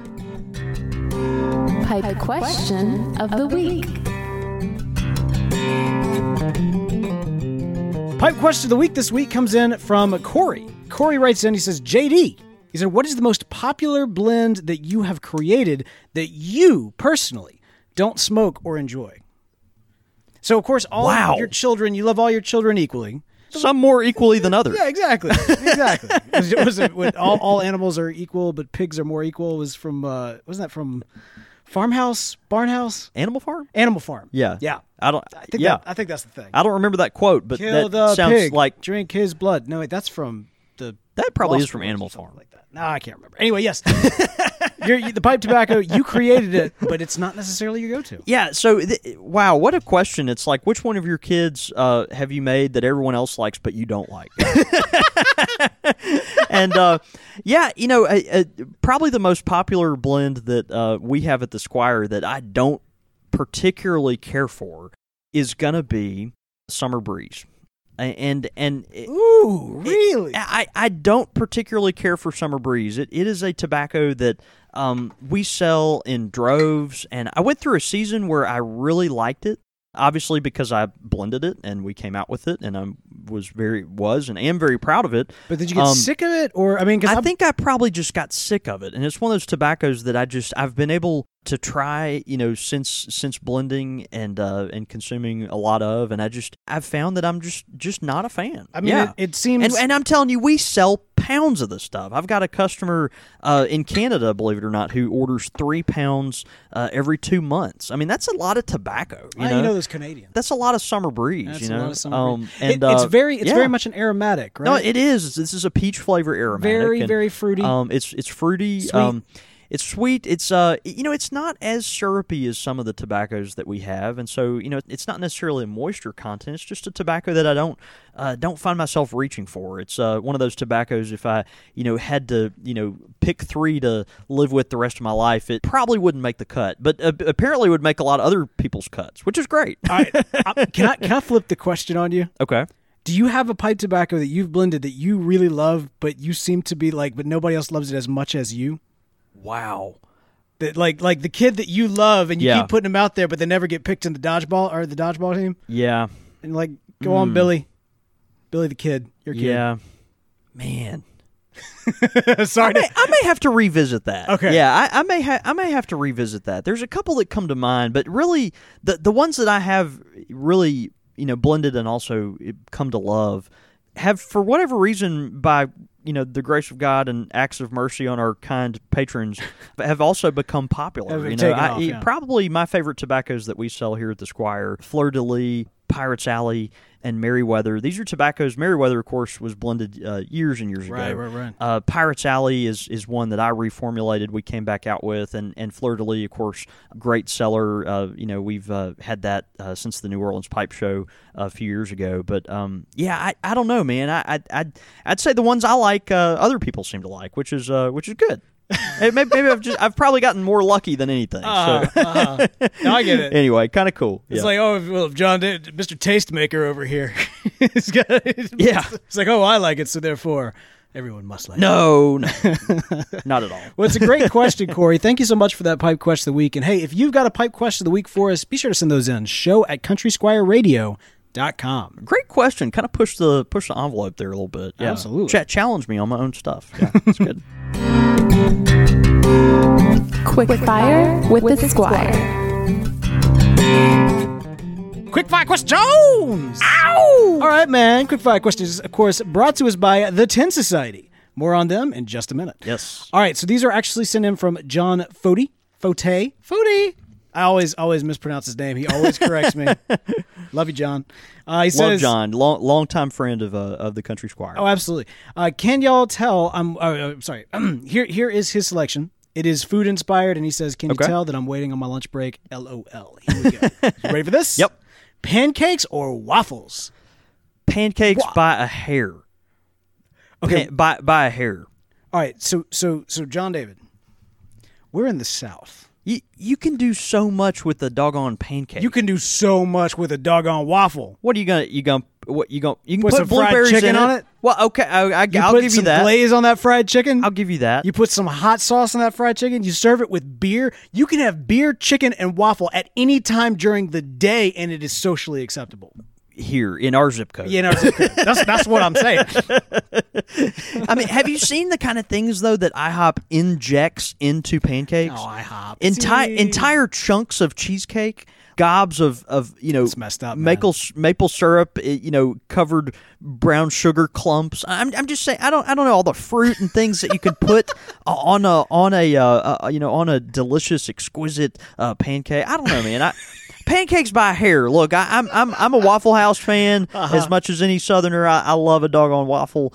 Pipe question of the week. Pipe question of the week this week comes in from Corey. Corey writes in, he says, JD, he said, what is the most popular blend that you have created that you personally don't smoke or enjoy? So, of course, all Wow. your children, you love all your children equally. Some more equally than others. Yeah, exactly. Exactly. Was it when all animals are equal, but pigs are more equal? Was from wasn't that from Farmhouse, Barnhouse, Animal Farm? Animal Farm? Yeah. Yeah. I think that's the thing. I don't remember that quote, but Kill that the sounds pig, like drink his blood. No, wait, that's from the. that probably Lost is from Boys or Animal something Farm. like that. No, I can't remember. Anyway, yes, the pipe tobacco, you created it, but it's not necessarily your go-to. Yeah, so wow, what a question. It's like, which one of your kids have you made that everyone else likes but you don't like? And yeah, probably the most popular blend that we have at the Squire that I don't particularly care for is going to be Summer Breeze. Ooh, really? I don't particularly care for Summer Breeze. It is a tobacco that we sell in droves, and I went through a season where I really liked it, obviously because I blended it and we came out with it, and I am very proud of it. But did you get sick of it, or I think I probably just got sick of it, and it's one of those tobaccos that I've been able to try, since blending and consuming a lot of, and I've found that I'm just not a fan. It seems, and I'm telling you, we sell pounds of this stuff. I've got a customer in Canada, believe it or not, who orders 3 pounds every 2 months. I mean, that's a lot of tobacco. You know those Canadians. That's a lot of Summer Breeze. That's a lot of Summer Breeze. And it's very much an aromatic, right? No, it is. This is a peach flavor aromatic. Very fruity. It's fruity. Sweet. It's sweet. It's it's not as syrupy as some of the tobaccos that we have, and so it's not necessarily a moisture content. It's just a tobacco that I don't find myself reaching for. It's one of those tobaccos. If I had to pick 3 to live with the rest of my life, it probably wouldn't make the cut, but apparently would make a lot of other people's cuts, which is great. All right, can I flip the question on you? Okay. Do you have a pipe tobacco that you've blended that you really love, but you seem to be but nobody else loves it as much as you? Wow. That like the kid that you love and you Yeah. keep putting them out there, but they never get picked in the dodgeball team. Yeah. And go on, Billy the kid, your kid. Yeah. Man. Sorry. I may have to revisit that. Okay. Yeah, I may have to revisit that. There's a couple that come to mind, but really the ones that I have really blended and also come to love have, for whatever reason, by the grace of God and acts of mercy on our kind patrons, have also become popular. Have taken off, yeah. Probably my favorite tobaccos that we sell here at the Squire: Fleur de Lis, Pirates Alley, and Merryweather. These are tobaccos. Merryweather, of course, was blended years and years ago. Right. Pirates Alley is one that I reformulated. We came back out with, and Fleur de Lis, of course, great seller. We've had that since the New Orleans Pipe Show a few years ago. But I don't know, man. I'd say the ones I like, other people seem to like, which is good. maybe I've probably gotten more lucky than anything. No, I get it. Anyway, kind of cool. It's if John did, Mr. Tastemaker over here. It's like, I like it, so therefore everyone must like it. No, not at all. Well, it's a great question, Corey. Thank you so much for that pipe question of the week. And hey, if you've got a pipe question of the week for us, be sure to send those in. show@countrysquireradio.com. Great question. Kind of push the envelope there a little bit. Yeah. Absolutely. Challenge me on my own stuff. Yeah, that's good. Quick Fire with the Squire. Quick Fire Questions! Ow! All right, man. Quick Fire Questions, of course, brought to us by the Tin Society. More on them in just a minute. Yes. All right, so these are actually sent in from John Foti. I always mispronounce his name. He always corrects me. Love you, John. He says, Love John, long-time friend of the Country Squire. Oh, absolutely. Can y'all tell? I'm sorry. Here is his selection. It is food inspired, and he says, "Can you Okay. tell that I'm waiting on my lunch break?" LOL. Here we go. You ready for this? Yep. Pancakes or waffles? Pancakes by a hair. Okay. By a hair. All right. So John David, we're in the South. You can do so much with the doggone pancake. You can do so much with a doggone waffle. What are you gonna you can Put put some fried blueberries chicken in on it? Well, okay, I'll You give put you some that. glaze on that fried chicken. I'll give you that. You put some hot sauce on that fried chicken. You serve it with beer. You can have beer, chicken, and waffle at any time during the day, and it is socially acceptable. Here in our zip code. You know, that's what I'm saying. I mean, have you seen the kind of things though that IHOP injects into pancakes? Oh, IHOP. Entire chunks of cheesecake, gobs of It's messed up, man. maple syrup, covered brown sugar clumps. I'm just saying, I don't know all the fruit and things that you can put on a delicious, exquisite pancake. I don't know, man. Pancakes by hair. Look, I'm a Waffle House fan as much as any Southerner. I love a doggone waffle.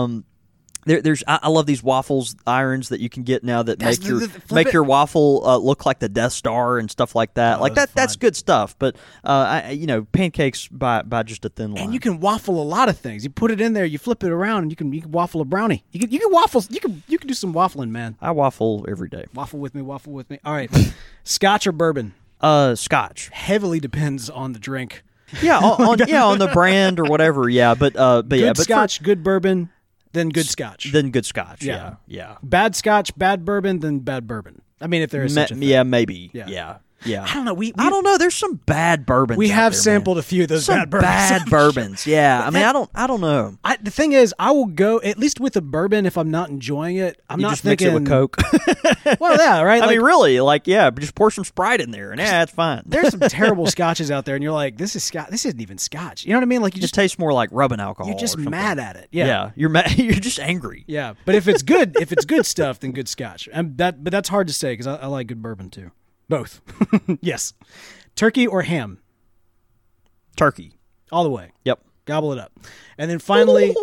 I love these waffles irons that you can get now that make your waffle look like the Death Star and stuff like that. That's good stuff. But pancakes by just a thin line. And you can waffle a lot of things. You put it in there, you flip it around, and you can waffle a brownie. You can waffle. You can do some waffling, man. I waffle every day. Waffle with me. All right, Scotch or bourbon? Scotch. Heavily depends on the drink. Yeah, on the brand or whatever. Yeah, but good Scotch, good bourbon, then good Scotch. Then good Scotch. Yeah. Yeah. Bad Scotch, bad bourbon, then bad bourbon. I mean, if there is such a thing. Yeah, maybe. Yeah. Yeah. I don't know. I don't know. There's some bad bourbons. We out have there, sampled man. a few of those some bad bourbons. bad bourbons. Yeah. I mean, I don't know. The thing is, I will go at least with a bourbon if I'm not enjoying it. I'm You not just thinking mix it with Coke. Well, yeah, right. I mean, really, just pour some Sprite in there, and it's fine. There's some terrible scotches out there, and you're like, this is Scotch. This isn't even Scotch. You know what I mean? Like, It just tastes more like rubbing alcohol. you're just or something. mad at it. Yeah. You're mad. You're just angry. Yeah. But if it's good, stuff, then good Scotch. But that's hard to say because I like good bourbon too. Both. Yes. Turkey or ham? Turkey. All the way. Yep. Gobble it up. And then finally,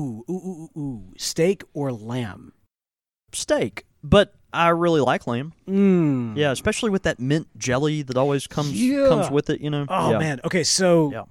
steak or lamb? Steak, but I really like lamb. Mm. Yeah, especially with that mint jelly that always comes with it. Oh Yeah. man. Okay, so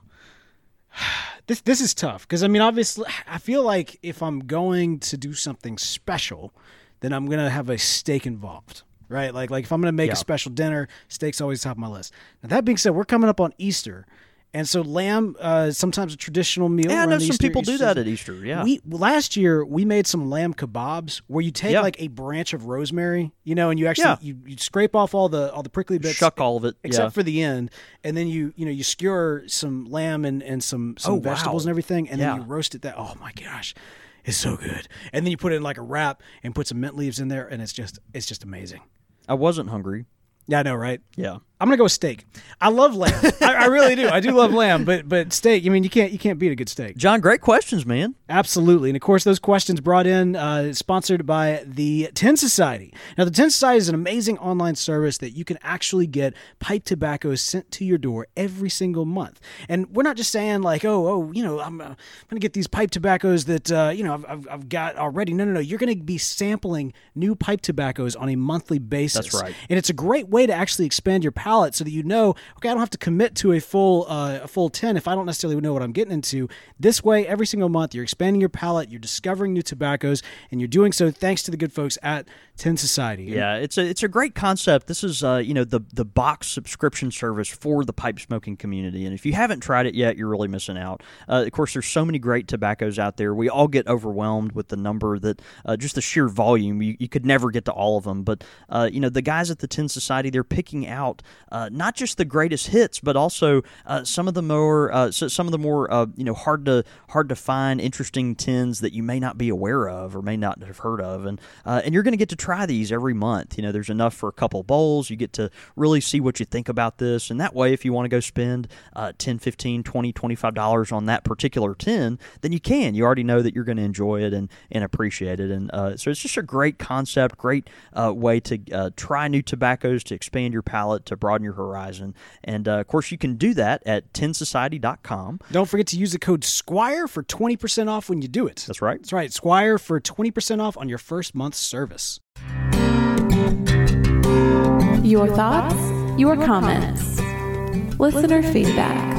this is tough because I mean, obviously, I feel like if I'm going to do something special, then I'm gonna have a steak involved. Right, like if I'm going to make a special dinner, steak's always top of my list. Now that being said, we're coming up on Easter, and so lamb sometimes a traditional meal. Yeah, I know around some Easter, people do that at Easter. Yeah, last year we made some lamb kebabs where you take like a branch of rosemary, and you actually you scrape off all the prickly bits, shuck all of it, except for the end, and then you skewer some lamb and some vegetables and everything, and then you roast it. Oh my gosh. It's so good. And then you put it in like a wrap and put some mint leaves in there, and it's just amazing. I wasn't hungry. Yeah, I know, right? Yeah. I'm gonna go with steak. I love lamb. I really do. I do love lamb, but steak. I mean, you can't beat a good steak. John, great questions, man. Absolutely, and of course, those questions brought in, sponsored by the Tin Society. Now, the Tin Society is an amazing online service that you can actually get pipe tobacco sent to your door every single month. And we're not just saying like, I'm gonna get these pipe tobaccos that I've got already. No. You're gonna be sampling new pipe tobaccos on a monthly basis. That's right. And it's a great way to actually expand your palate so that okay, I don't have to commit to a full 10 if I don't necessarily know what I'm getting into. This way, every single month, you're expanding your palate, you're discovering new tobaccos, and you're doing so thanks to the good folks at Tin Society. Yeah, it's a great concept. This is the box subscription service for the pipe smoking community, and if you haven't tried it yet, you're really missing out. Of course, there's so many great tobaccos out there. We all get overwhelmed with the number that just the sheer volume. You could never get to all of them, but the guys at the Tin Society, they're picking out not just the greatest hits, but also some of the more hard to find, interesting tins that you may not be aware of or may not have heard of, and you're going to get to try these every month. There's enough for a couple bowls. You get to really see what you think about this, and that way, if you want to go spend $10, $15, $20, $25 on that particular tin, then you can. You already know that you're going to enjoy it and appreciate it, and so it's just a great concept, great way to try new tobaccos, to expand your palate, to broaden your horizon. And of course, you can do that at tinsociety.com. Don't forget to use the code SQUIRE for 20% off when you do it. That's right. That's right. SQUIRE for 20% off on your first month's service. Your thoughts, your comments. Listener feedback.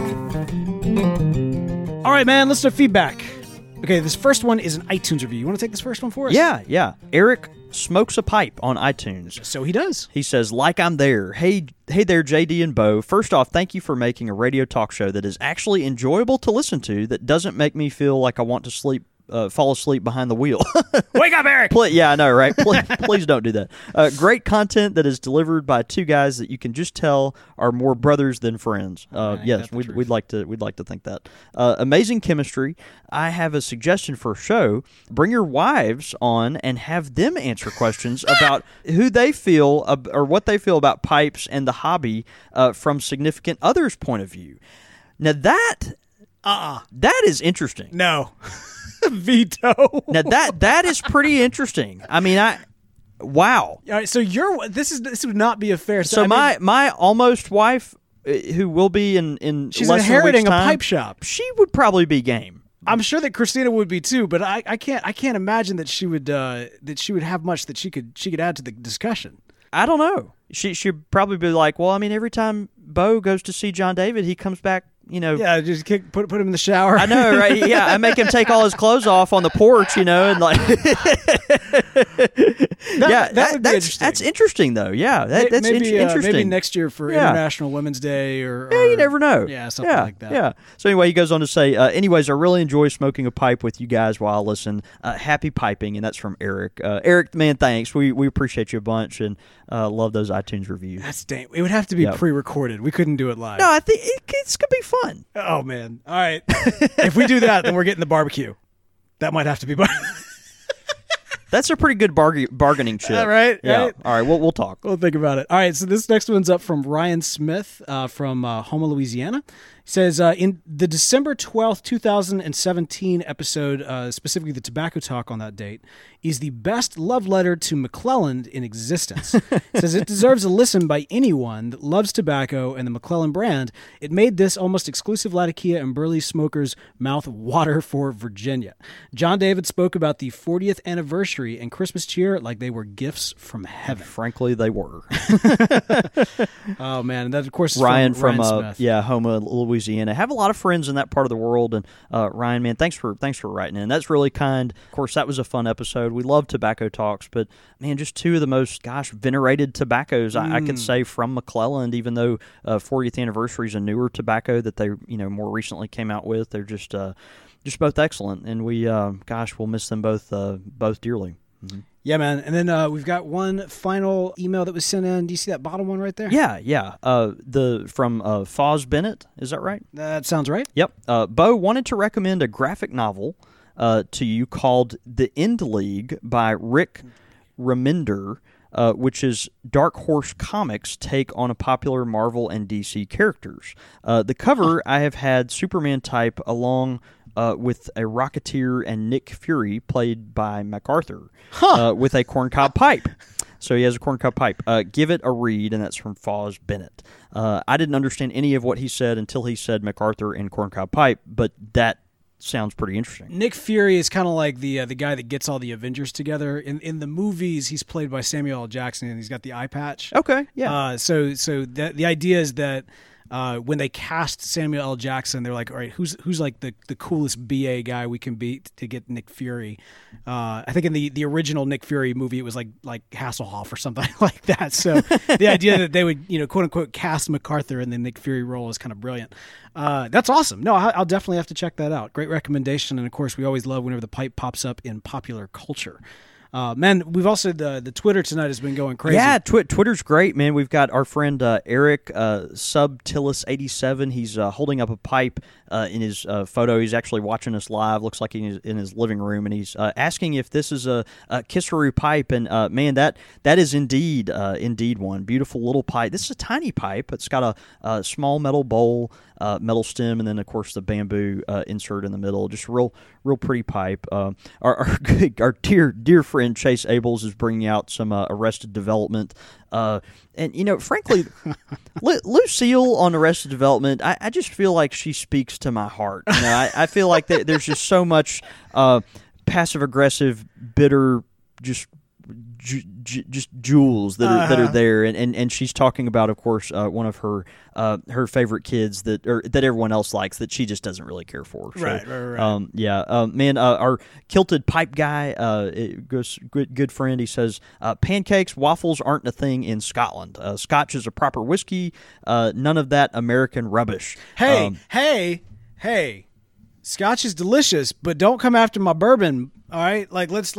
All right, man, listener feedback. Okay, this first one is an iTunes review. You want to take this first one for us? Yeah. Eric smokes a pipe on iTunes. So he does. He says, like I'm there. Hey there, JD and Bo. First off, thank you for making a radio talk show that is actually enjoyable to listen to, that doesn't make me feel like I want to fall asleep behind the wheel. Wake up, Eric! Yeah, I know, right? Please don't do that. Great content that is delivered by two guys that you can just tell are more brothers than friends. Yes, we'd like to think that. Amazing chemistry. I have a suggestion for a show. Bring your wives on and have them answer questions about who they feel or what they feel about pipes and the hobby from significant others' point of view. Now that is interesting. No. Veto. Now that is pretty interesting. I mean, wow. All right, so this would not be a fair. So my almost wife, who will be in she's less inheriting than a week's a time, pipe shop. She would probably be game. I'm sure that Christina would be too, but I can't imagine that she would have much that she could add to the discussion. I don't know. She'd probably be like, well, I mean, every time Bo goes to see John David, he comes back. Yeah, just put him in the shower. I know, right? Yeah, I make him take all his clothes off on the porch, and like. that would be interesting. That's interesting, though. Yeah, that's interesting. Maybe next year for International Women's Day, or you never know. Yeah, something like that. Yeah. So anyway, he goes on to say, anyways, I really enjoy smoking a pipe with you guys while I listen. Happy piping, and that's from Eric. Eric, man, thanks. We appreciate you a bunch, and love those iTunes reviews. That's dang. It would have to be pre-recorded. We couldn't do it live. No, I think it's gonna be fun. Oh man! All right, if we do that, then we're getting the barbecue. That might have to be. That's a pretty good bargaining chip. Right? Yeah. Right? All right, we'll talk. We'll think about it. All right, so this next one's up from Ryan Smith from Houma, Louisiana. He says, in the December 12th, 2017 episode, specifically the tobacco talk on that date, is the best love letter to McClelland in existence. It says it deserves a listen by anyone that loves tobacco and the McClelland brand. It made this almost exclusive Latakia and Burley smokers' mouth water for Virginia. John David spoke about the 40th anniversary and Christmas cheer like they were gifts from heaven. Frankly, they were. Oh, man. And that, of course, is Ryan from Smith. Houma, Louisiana. I have a lot of friends in that part of the world, and Ryan, man, thanks for writing in. That's really kind. Of course, that was a fun episode. We love tobacco talks, but man, just two of the most venerated tobaccos I could say from McClelland. Even though 40th anniversary is a newer tobacco that they more recently came out with, they're just both excellent, and we'll miss them both dearly. Mm-hmm. Yeah, man. And then we've got one final email that was sent in. Do you see that bottom one right there? Yeah. From Foz Bennett. Is that right? That sounds right. Yep. Bo wanted to recommend a graphic novel to you called The End League by Rick Remender, which is Dark Horse Comics' take on a popular Marvel and DC characters. The cover, I have had Superman type along with a Rocketeer and Nick Fury, played by MacArthur, with a corncob pipe. So he has a corncob pipe. Give it a read, and that's from Foz Bennett. I didn't understand any of what he said until he said MacArthur and corncob pipe, but that sounds pretty interesting. Nick Fury is kind of like the guy that gets all the Avengers together. In the movies, he's played by Samuel L. Jackson, and he's got the eye patch. Okay, yeah. So the idea is that when they cast Samuel L. Jackson, they're like, all right, who's like the coolest BA guy we can beat to get Nick Fury? I think in the original Nick Fury movie, it was like Hasselhoff or something like that. So the idea that they would, quote unquote, cast MacArthur in the Nick Fury role is kind of brilliant. That's awesome. No, I'll definitely have to check that out. Great recommendation. And of course, we always love whenever the pipe pops up in popular culture. Man, we've also the Twitter tonight has been going crazy. Yeah, Twitter's great, man. We've got our friend Eric Subtilis87. He's holding up a pipe in his photo. He's actually watching us live. Looks like he's in his living room, and he's asking if this is a Kisseroo pipe. And man, that is indeed one beautiful little pipe. This is a tiny pipe. It's got a small metal bowl, metal stem, and then of course the bamboo insert in the middle. Just real pretty pipe. Our dear friend Chase Abels is bringing out some Arrested Development, and frankly, Lucille on Arrested Development, I just feel like she speaks to my heart. I feel like there's just so much passive aggressive, bitter, just just jewels that are there, and she's talking about, of course, one of her favorite kids that everyone else likes that she just doesn't really care for. So, Right. Man, our kilted pipe guy, good friend, he says pancakes, waffles aren't a thing in Scotland. Scotch is a proper whiskey. None of that American rubbish. Hey. Scotch is delicious, but don't come after my bourbon. All right, like let's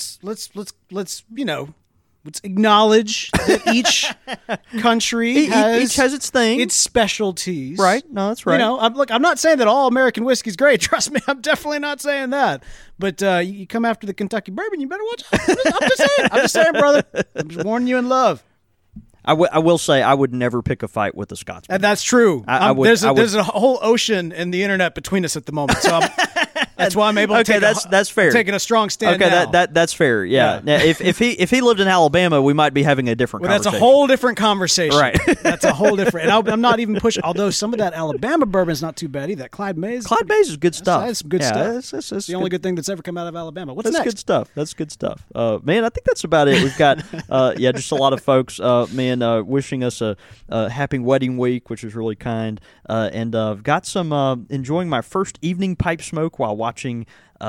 let's acknowledge that each country each has its thing, its specialties. Right? No, that's right. I'm not saying that all American whiskey's great. Trust me, I'm definitely not saying that. But you come after the Kentucky bourbon, you better watch out. I'm just saying, brother. I'm just warning you in love. I will say I would never pick a fight with a Scotsman. And that's true. There's a whole ocean in the internet between us at the moment, so that's why I'm able to that's fair. Taking a strong stand. Okay, now. that's fair. Yeah. Now, if he lived in Alabama, we might be having a different conversation. That's a whole different conversation. Right. That's a whole different. And I'm not even pushing. Although some of that Alabama bourbon is not too bad either. That Clyde Mays. Clyde Mays is good stuff. That's good stuff. That's the only good thing that's ever come out of Alabama. What's that's next? Good stuff. That's good stuff. Man, I think that's about it. We've got just a lot of folks wishing us a happy wedding week, which is really kind. And I've got some enjoying my first evening pipe smoke while watching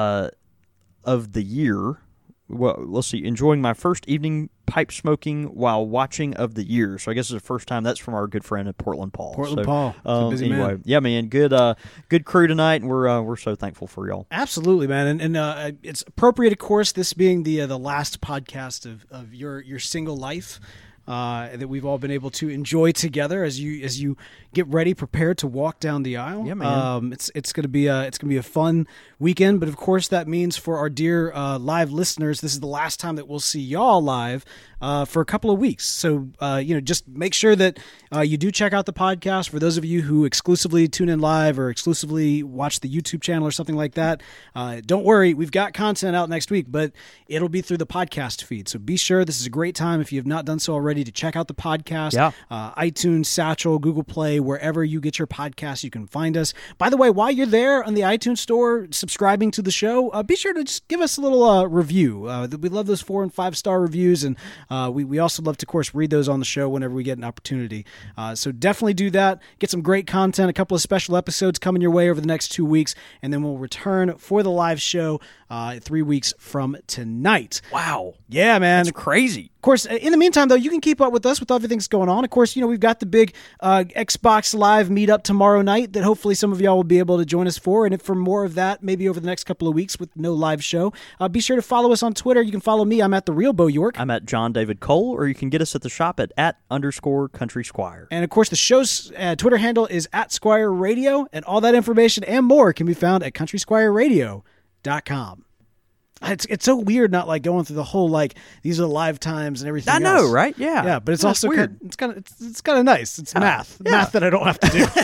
of the year. Well, let's see. Enjoying my first evening pipe smoking while watching of the year. So I guess it's the first time. That's from our good friend at Portland Paul. Paul. Busy anyway, man. Yeah, man. Good crew tonight, and we're so thankful for y'all. Absolutely, man. And it's appropriate, of course, this being the last podcast of your single life. That we've all been able to enjoy together as you get ready, prepared to walk down the aisle. Yeah, man. It's gonna be a fun weekend, but of course that means for our dear live listeners, this is the last time that we'll see y'all live for a couple of weeks. So just make sure that you do check out the podcast. For those of you who exclusively tune in live or exclusively watch the YouTube channel or something like that, don't worry, we've got content out next week, but it'll be through the podcast feed. So be sure, this is a great time if you have not done so already to check out the podcast. Yeah. iTunes, Satchel, Google Play, wherever you get your podcasts, you can find us. By the way, while you're there on the iTunes store subscribing to the show, be sure to just give us a little review. We love those 4 and 5 star reviews, and we also love to, of course, read those on the show whenever we get an opportunity. So definitely do that. Get some great content, a couple of special episodes coming your way over the next 2 weeks, and then we'll return for the live show 3 weeks from tonight. Wow. Yeah, man. That's crazy. Of course, in the meantime, though, you can keep up with us with everything that's going on. Of course, we've got the big Xbox Live meetup tomorrow night that hopefully some of y'all will be able to join us for. And if for more of that, maybe over the next couple of weeks with no live show, be sure to follow us on Twitter. You can follow me. I'm at The Real Bo York. I'm at John David Cole, or you can get us at the shop at _Country Squire. And, of course, the show's Twitter handle is at Squire Radio, and all that information and more can be found at countrysquireradio.com. It's so weird not like going through the whole like these are live times and everything. I know, else. right? Yeah, yeah, but it's That's also weird. it's kind of nice. It's math that I don't have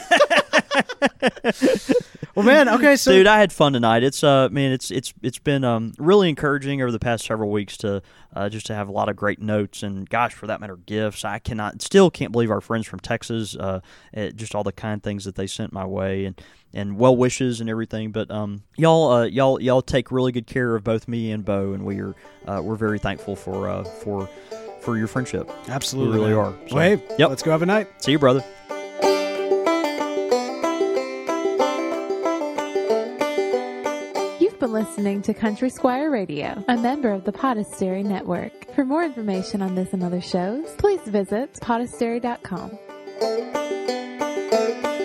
to do. Well, man, okay, so dude, I had fun tonight. It's it's been really encouraging over the past several weeks to just to have a lot of great notes and, gosh, for that matter, gifts. I still can't believe our friends from Texas, just all the kind things that they sent my way and well wishes and everything. But y'all take really good care of both me and Bo, and we're very thankful for your friendship. Absolutely, we really man. are. So, well, hey, let's go have a night. See you, brother. You've been listening to Country Squire Radio, a member of the Podastery Network. For more information on this and other shows, please visit podastery.com.